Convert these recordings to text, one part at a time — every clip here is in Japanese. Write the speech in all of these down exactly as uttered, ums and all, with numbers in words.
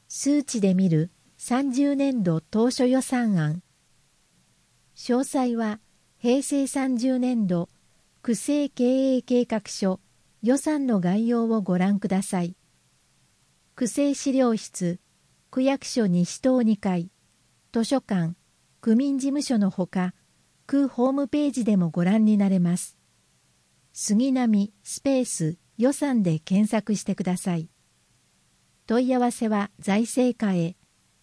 数値で見るさんじゅうねんど当初予算案。詳細は平成さんじゅうねんど区政経営計画書予算の概要をご覧ください。区政資料室、区役所西棟にかい、図書館、区民事務所のほか、区ホームページでもご覧になれます。杉並スペース予算で検索してください。問い合わせは財政課へ。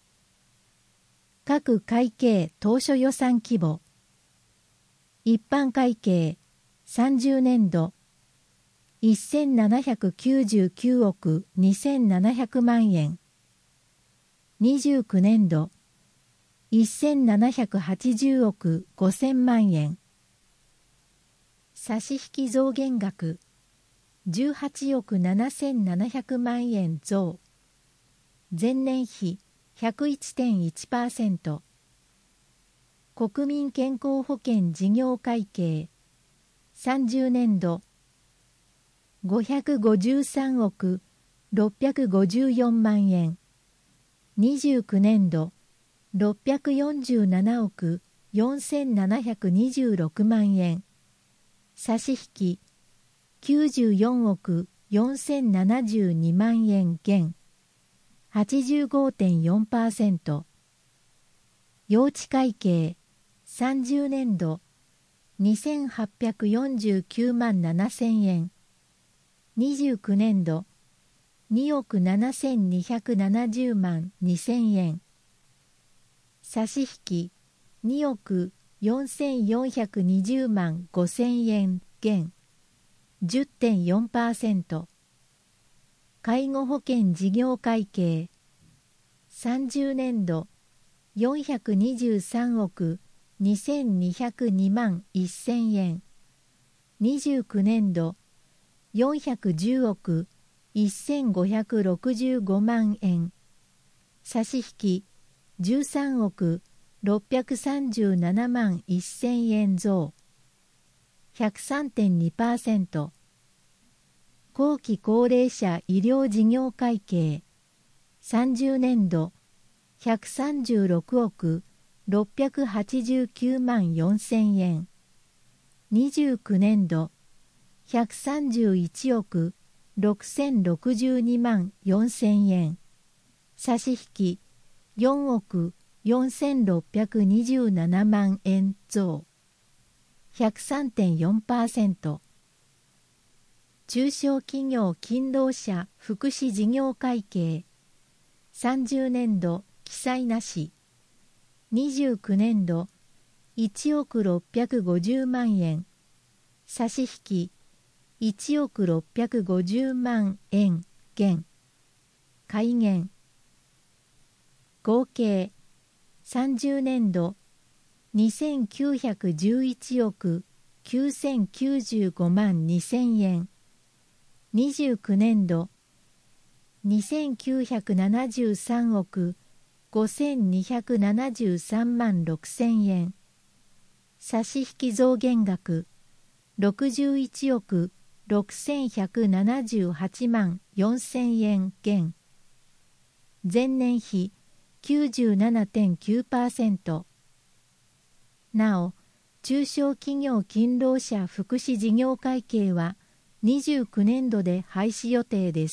各会計当初予算規模。一般会計さんじゅうねんどせんななひゃくきゅうじゅうきゅうおくにせんななひゃくまんえん。にじゅうきゅうねんどせんななひゃくはちじゅうおくごせんまんえん。差引増減額じゅうはちおくななせんななひゃくまんえん増。前年比 ひゃくいちてんいちパーセント。国民健康保険事業会計さんじゅうねんどごひゃくごじゅうさんおくろっぴゃくごじゅうよんまんえん。にじゅうきゅうねんどろっぴゃくよんじゅうななおくよんせんななひゃくにじゅうろくまんえん。差引ききゅうじゅうよんおくよんせんななじゅうにまんえん減 はちじゅうごてんよんパーセント。用地会計さんじゅうねんどにせんはっぴゃくよんじゅうきゅうまんななせんえん。にじゅうきゅうねんどにおくななせんにひゃくななじゅうまんにせんえん。差引におくよんせんよんひゃくにじゅうまんごせんえん減 じゅってんよんパーセント。介護保険事業会計さんじゅうねんどよんひゃくにじゅうさんおくにせんにひゃくにまんせんえん。にじゅうきゅうねんどよんひゃくじゅうおくせんごひゃくろくじゅうごまんえん。差引じゅうさんおくろっぴゃくさんじゅうななまんせんえん増 ひゃくさんてんにパーセント。後期高齢者医療事業会計さんじゅうねんどひゃくさんじゅうろくおくろっぴゃくはちじゅうきゅうまんよんせんえん。にじゅうきゅうねんどひゃくさんじゅういちおくろくせんろくじゅうにまんよんせんえん。差引よんおくよんせんろっぴゃくにじゅうななまんえん増 ひゃくさんてんよんパーセント。中小企業勤労者福祉事業会計さんじゅうねんど記載なし。にじゅうきゅうねんどいちおくろっぴゃくごじゅうまんえん。差引いちおくろっぴゃくごじゅうまんえん減。改元。合計さんじゅうねんどにせんきゅうひゃくじゅういちおくきゅうせんきゅうじゅうごまんにせんえん。にじゅうきゅうねんどにせんきゅうひゃくななじゅうさんおくごせんにひゃくななじゅうさんまんろくせんえん。差引増減額ろくじゅういちおくろくせんひゃくななじゅうはちまんよんせんえん減。前年比 きゅうじゅうななてんきゅうパーセント。なお、中小企業勤労者福祉事業会計はにじゅうきゅうねんどで廃止予定です。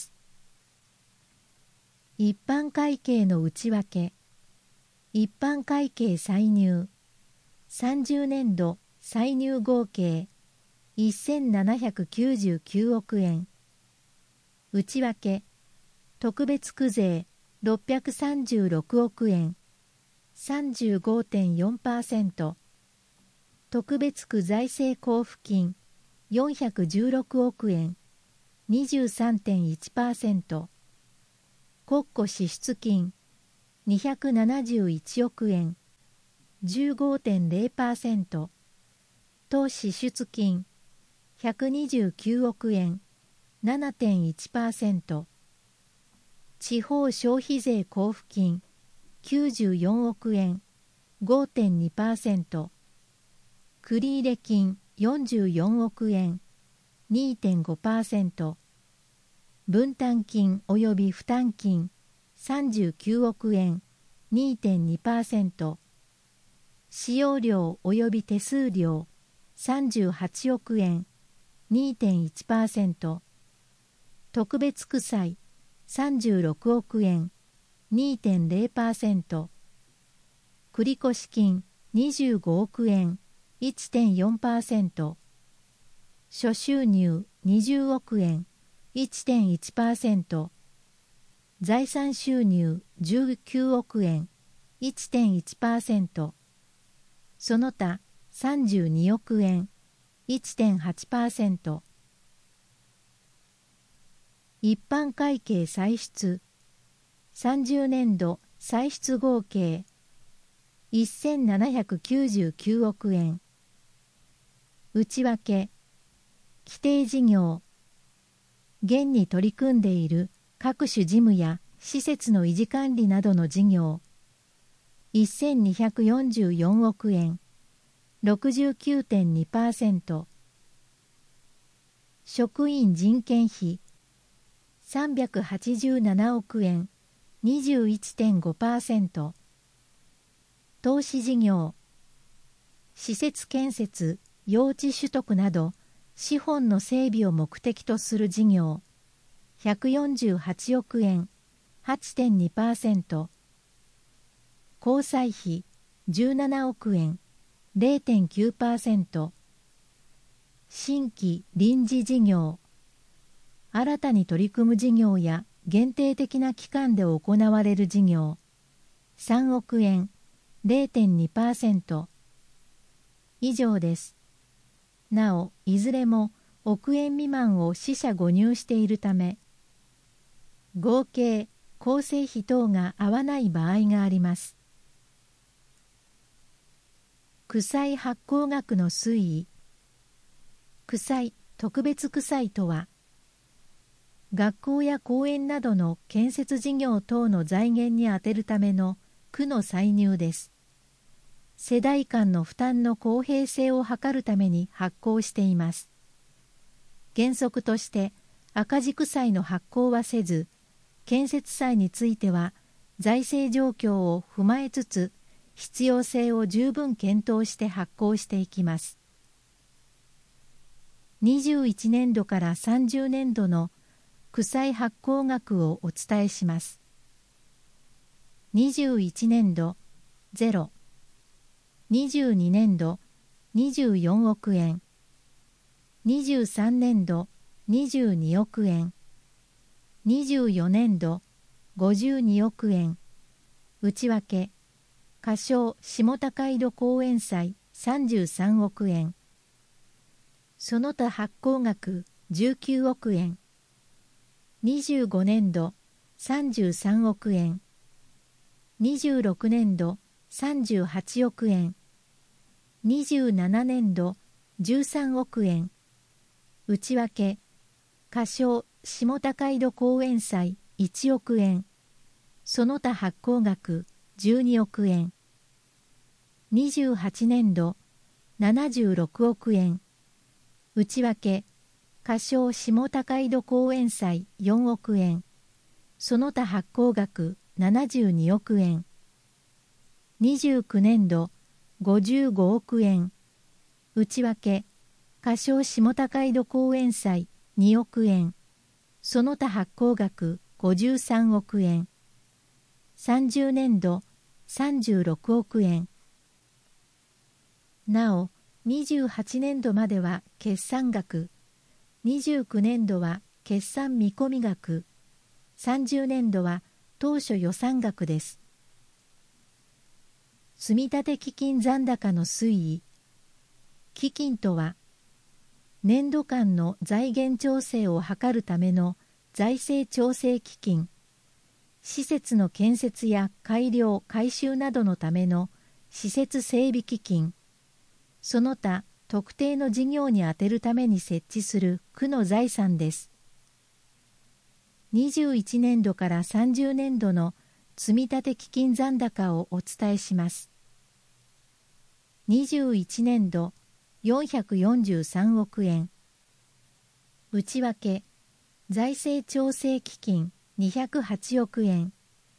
一般会計の内訳。一般会計歳入さんじゅうねんど歳入合計せんななひゃくきゅうじゅうきゅうおくえん。内訳特別区税ろっぴゃくさんじゅうろくおくえん さんじゅうごてんよんパーセント。特別区財政交付金よんひゃくじゅうろくおくえん にじゅうさんてんいちパーセント。国庫支出金にひゃくななじゅういちおくえん じゅうごてんれいパーセント。当支出金ひゃくにじゅうきゅうおくえん ななてんいちパーセント。地方消費税交付金きゅうじゅうよんおくえん ごてんにパーセント。繰入金よんじゅうよんおくえん にてんごパーセント。分担金及び負担金さんじゅうきゅうおくえん にてんにパーセント、使用料及び手数料さんじゅうはちおくえん にてんいちパーセント、特別区債さんじゅうろくおくえん にてんゼロパーセント、繰越金にじゅうごおくえん いってんよんパーセント、諸収入にじゅうおくえん いってんいちパーセント、財産収入じゅうきゅうおくえん いってんいちパーセント、その他さんじゅうにおくえん いってんはちパーセント、一般会計歳出さんじゅうねんど歳出合計せんななひゃくきゅうじゅうきゅうおくえん、内訳規定事業、現に取り組んでいる各種事務や施設の維持管理などの事業せんにひゃくよんじゅうよんおくえん ろくじゅうきゅうてんにパーセント、職員人件費さんびゃくはちじゅうななおくえん にじゅういってんごパーセント、投資事業施設建設用地取得など資本の整備を目的とする事業ひゃくよんじゅうはちおくえん はちてんにパーセント、交際費じゅうななおくえん ゼロてんきゅうパーセント、新規臨時事業新たに取り組む事業や限定的な期間で行われる事業さんおくえん ゼロてんにパーセント、以上です。なお、いずれも億円未満を四捨五入しているため、合計構成費等が合わない場合があります。区債発行額の推移。区債、特別区債とは、学校や公園などの建設事業等の財源に充てるための区の歳入です。世代間の負担の公平性を図るために発行しています。原則として赤字区債の発行はせず、建設債については財政状況を踏まえつつ、必要性を十分検討して発行していきます。にじゅういちねんどからさんじゅうねんどの区債発行額をお伝えします。にじゅういちねんどゼロ、にじゅうにねんどにじゅうよんおくえん、にじゅうさんねんどにじゅうにおくえん、にじゅうよねんどごじゅうにおくえん、内訳仮称下高井戸公園債さんじゅうさんおくえん、その他発行額じゅうきゅうおくえん、にじゅうごねんどさんじゅうさんおくえん、にじゅうろくねんどさんじゅうはちおくえん、にじゅうななねんどじゅうさんおくえん、内訳仮称下高井戸公園債いちおくえん、その他発行額じゅうにおくえん、にじゅうはちねんどななじゅうろくおくえん、内訳仮称下高井戸公園債よんおくえん、その他発行額ななじゅうにおくえん、にじゅうきゅうねんどごじゅうごおくえん、内訳仮称下高井戸公園債におくえん、その他発行額ごじゅうさんおくえん、さんじゅうねんどさんじゅうろくおくえん。なお、にじゅうはちねんどまでは決算額、にじゅうきゅうねんどは決算見込み額、さんじゅうねんどは当初予算額です。積立基金残高の推移。基金とは、年度間の財源調整を図るための財政調整基金、施設の建設や改良・改修などのための施設整備基金、その他特定の事業に充てるために設置する区の財産です。にじゅういちねんどからさんじゅうねんどの積立基金残高をお伝えします。にじゅういちねんどよんひゃくよんじゅうさんおくえん、内訳財政調整基金にひゃくはちおくえん、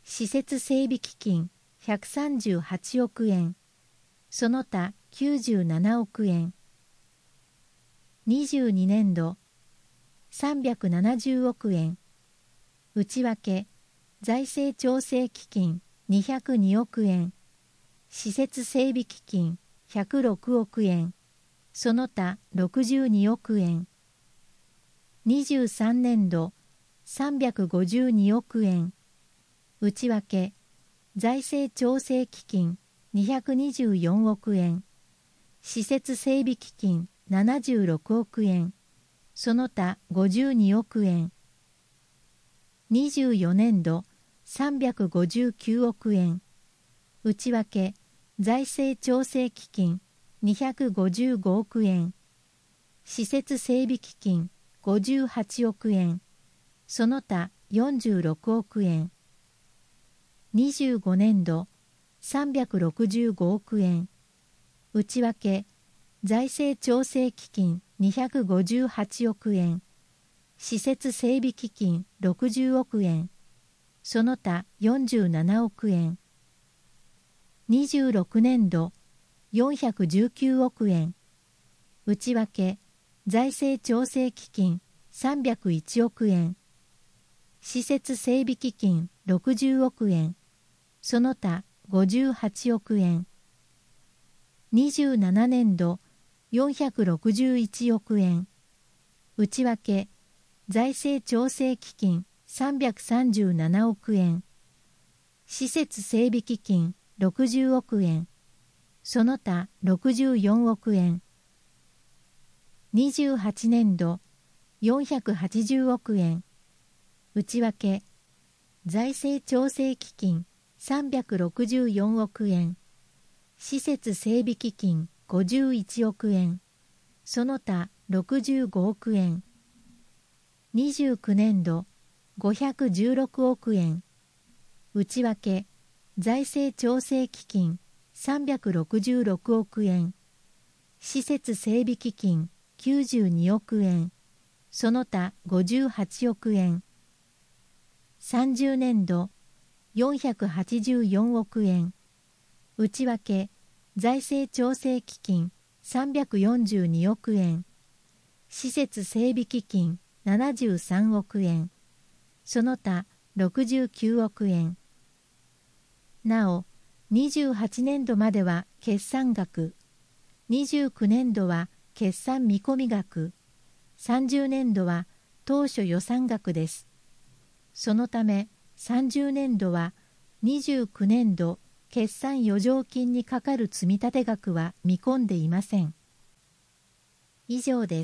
施設整備基金ひゃくさんじゅうはちおくえん、その他きゅうじゅうななおくえん。にじゅうにねんどさんびゃくななじゅうおくえん、内訳財政調整基金にひゃくにおくえん、施設整備基金ひゃくろくおくえん、その他ろくじゅうにおくえん。にじゅうさんねんどさんびゃくごじゅうにおくえん、内訳財政調整基金にひゃくにじゅうよんおくえん、施設整備基金ななじゅうろくおくえん、その他ごじゅうにおくえん。にじゅうよねんどさんびゃくごじゅうきゅうおくえん、内訳財政調整基金にひゃくごじゅうごおくえん、施設整備基金ごじゅうはちおくえん、その他よんじゅうろくおくえん。にじゅうごねんどさんびゃくろくじゅうごおくえん、内訳財政調整基金にひゃくごじゅうはちおくえん、施設整備基金ろくじゅうおくえん、その他よんじゅうななおくえん。にじゅうろくねんどよんひゃくじゅうきゅうおくえん、内訳財政調整基金さんびゃくいちおくえん、施設整備基金ろくじゅうおくえん、その他ごじゅうはちおくえん。にじゅうななねんどよんひゃくろくじゅういちおくえん、内訳財政調整基金さんびゃくさんじゅうななおくえん、施設整備基金ろくじゅうおくえん、その他ろくじゅうよんおくえん。にじゅうはちねんどよんひゃくはちじゅうおくえん、内訳財政調整基金さんびゃくろくじゅうよんおくえん、施設整備基金ごじゅういちおくえん、その他ろくじゅうごおくえん。にじゅうきゅうねんどごひゃくじゅうろくおくえん、内訳財政調整基金さんびゃくろくじゅうろくおくえん、施設整備基金きゅうじゅうにおくえん、その他ごじゅうはちおくえん。さんじゅうねんどよんひゃくはちじゅうよんおくえん、内訳財政調整基金さんびゃくよんじゅうにおくえん、施設整備基金ななじゅうさんおくえん、その他ろくじゅうきゅうおくえん。なお、にじゅうはちねんどまでは決算額、にじゅうきゅうねんどは決算見込み額、さんじゅうねんどは当初予算額です。そのためさんじゅうねんどはにじゅうきゅうねんど決算余剰金にかかる積立額は見込んでいません。以上です。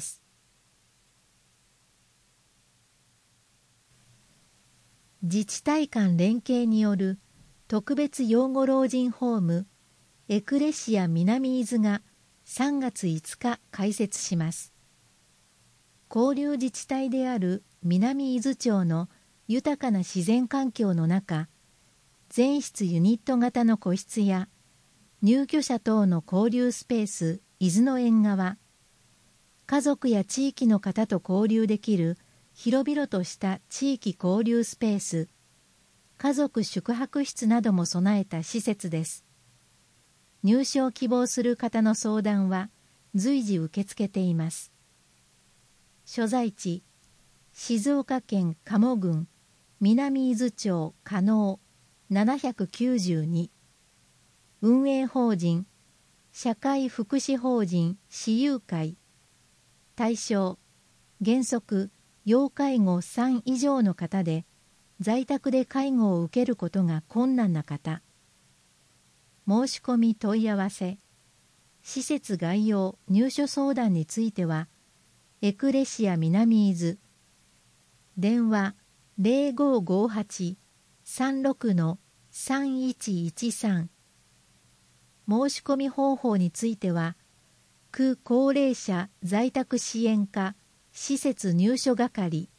自治体間連携による特別養護老人ホームエクレシア南伊豆がさんがついつか開設します。交流自治体である南伊豆町の豊かな自然環境の中、全室ユニット型の個室や入居者等の交流スペース伊豆の縁側、家族や地域の方と交流できる広々とした地域交流スペース、家族宿泊室なども備えた施設です。入所を希望する方の相談は随時受け付けています。所在地、静岡県賀茂郡南伊豆町加納ななひゃくきゅうじゅうに、運営法人社会福祉法人私有会、対象原則要介護さん以上の方で在宅で介護を受けることが困難な方、申し込み問い合わせ、施設概要入所相談についてはエクレシア南伊豆、電話 ゼロごごはち さんろく さんいちいちさん、申し込み方法については区高齢者在宅支援課施設入所係